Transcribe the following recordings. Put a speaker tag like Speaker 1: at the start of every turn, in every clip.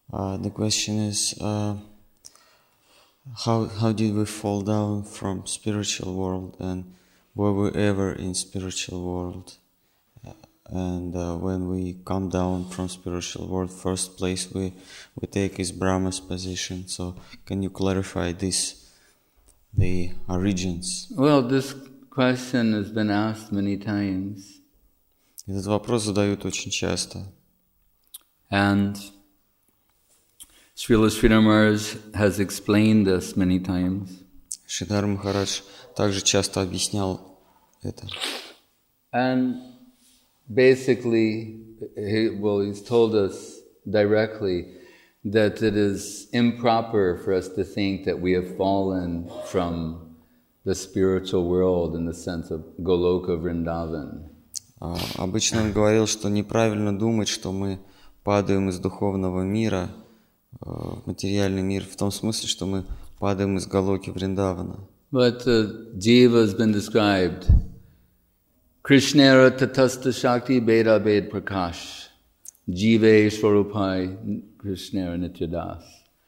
Speaker 1: The question is, how did we fall down from spiritual world, and were we ever in spiritual world? And when we come down from spiritual world, first place we take is Brahma's position. So can you clarify this, the origins?
Speaker 2: Well, this question has been asked many times.
Speaker 1: Этот вопрос задают очень часто.
Speaker 2: And Srila Sridhar Maharaj has explained this many times.
Speaker 1: Шридхар Махарадж также часто объяснял это.
Speaker 2: And basically, he's told us directly that it is improper for us to think that we have fallen from the spiritual world in the sense of Goloka Vrindavan.
Speaker 1: Обычно он говорил, что неправильно думать, что мы падаем из духовного мира в материальный мир, в том смысле, что мы падаем из Галоки Вриндавана.
Speaker 2: But Jiva has been described. Krishnera tatasta shakti beda bed prakash. Jive swarupai Krishnera nityadas.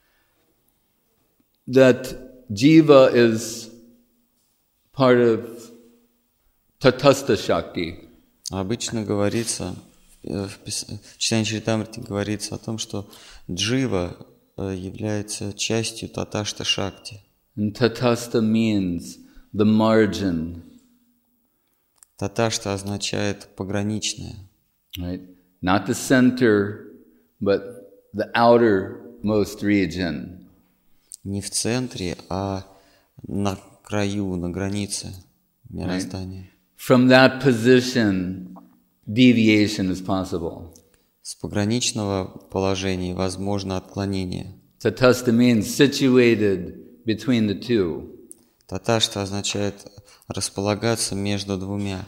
Speaker 2: That Jiva is part of tatasta shakti.
Speaker 1: Обычно говорится, в читании Чаритамрити говорится о том, что джива является частью таташта шакти.
Speaker 2: And tatasta means the margin.
Speaker 1: Таташта означает пограничное.
Speaker 2: Right? Not the center, but the outermost region.
Speaker 1: Не в центре, а на краю, на границе мироздания.
Speaker 2: Right? From that position, deviation is possible.
Speaker 1: С пограничного положения возможно отклонение.
Speaker 2: Tatasta means situated between the two.
Speaker 1: Таташта означает располагаться между двумя.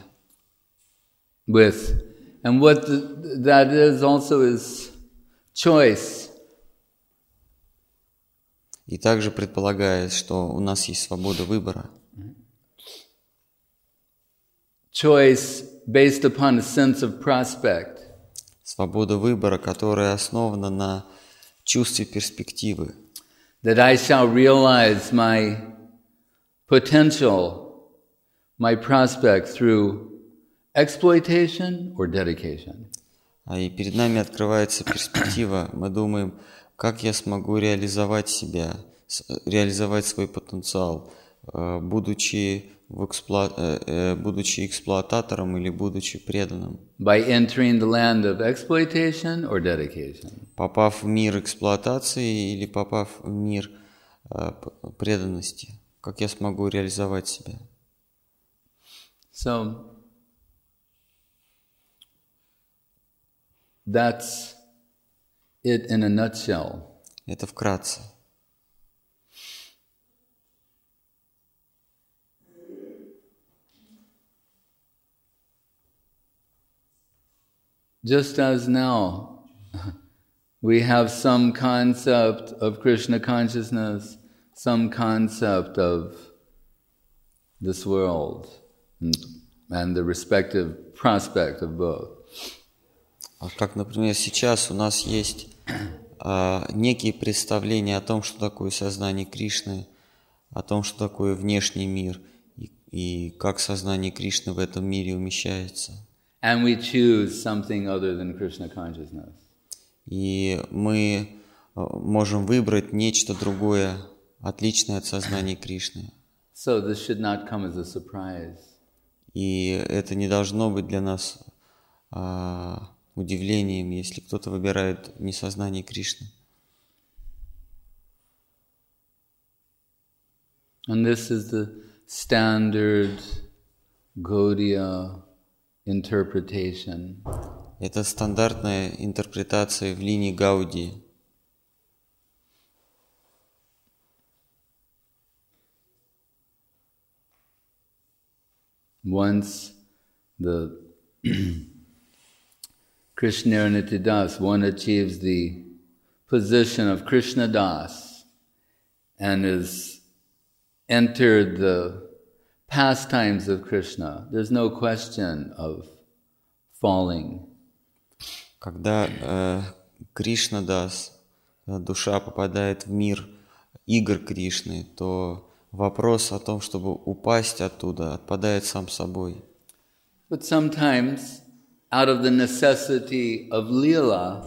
Speaker 2: And what that is also is choice.
Speaker 1: И также предполагает, что у нас есть свобода выбора.
Speaker 2: Choice based upon a sense of prospect.
Speaker 1: Свобода выбора, которая основана на чувстве перспективы.
Speaker 2: That I shall realize my potential, my prospect through exploitation or dedication.
Speaker 1: И перед нами открывается перспектива. Мы думаем, как я смогу реализовать себя, реализовать свой потенциал, будучи эксплуататором или будучи преданным.
Speaker 2: By entering the land of exploitation or dedication.
Speaker 1: Попав в мир эксплуатации или попав в мир преданности, как я смогу реализовать себя?
Speaker 2: So that's it in a nutshell.
Speaker 1: Это вкратце.
Speaker 2: Just as now we have some concept of Krishna consciousness, some concept of this world, and the respective prospect of both.
Speaker 1: Как, например, сейчас у нас есть некие представления о том, что такое сознание Кришны, о том, что такое внешний мир, и как сознание Кришны в этом мире умещается.
Speaker 2: And we choose something other than Krishna consciousness.
Speaker 1: И мы можем выбрать нечто другое, отличное от сознания Кришны.
Speaker 2: So this should not come as a surprise.
Speaker 1: И это не должно быть для нас удивлением, если кто-то выбирает не сознание Кришны.
Speaker 2: And this is the standard Gaudiya interpretation.
Speaker 1: Это стандартная интерпретация в линии Гаудии.
Speaker 2: Once the Krishna Nityadas, one achieves the position of Krishna Das and is entered the pastimes of Krishna, there's no question of falling.
Speaker 1: Когда Кришна Дас, душа попадает в мир игр Кришны, то вопрос о том, чтобы упасть оттуда, отпадает сам собой.
Speaker 2: But sometimes, out of the necessity of lila,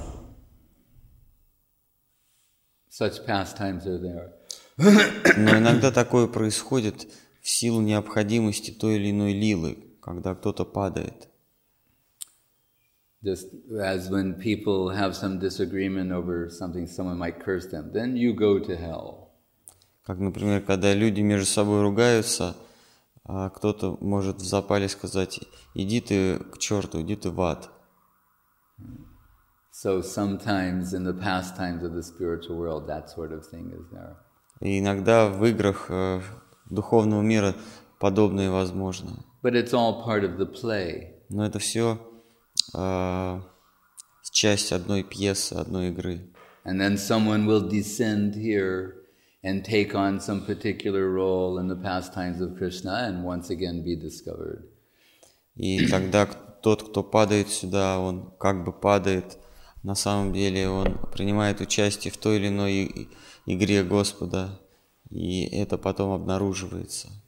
Speaker 2: such pastimes are there.
Speaker 1: Но иногда такое происходит в силу необходимости той или иной лилы, когда кто-то падает.
Speaker 2: Just as when people have some disagreement over something, someone might curse them, then you go to hell.
Speaker 1: Как, например, когда люди между собой ругаются, а кто-то может в запале сказать: иди ты к черту, иди ты в ад.
Speaker 2: So sometimes in the pastimes of the spiritual world, that sort of thing is there.
Speaker 1: И иногда в играх духовного мира подобное возможно.
Speaker 2: But it's all part of the play.
Speaker 1: Но это все часть одной пьесы, одной игры.
Speaker 2: And then someone will descend here and take on some particular role in the pastimes of Krishna and once again be discovered.
Speaker 1: И тогда тот, кто падает сюда, он как бы падает, на самом деле он принимает участие в той или иной игре Господа, и это потом обнаруживается.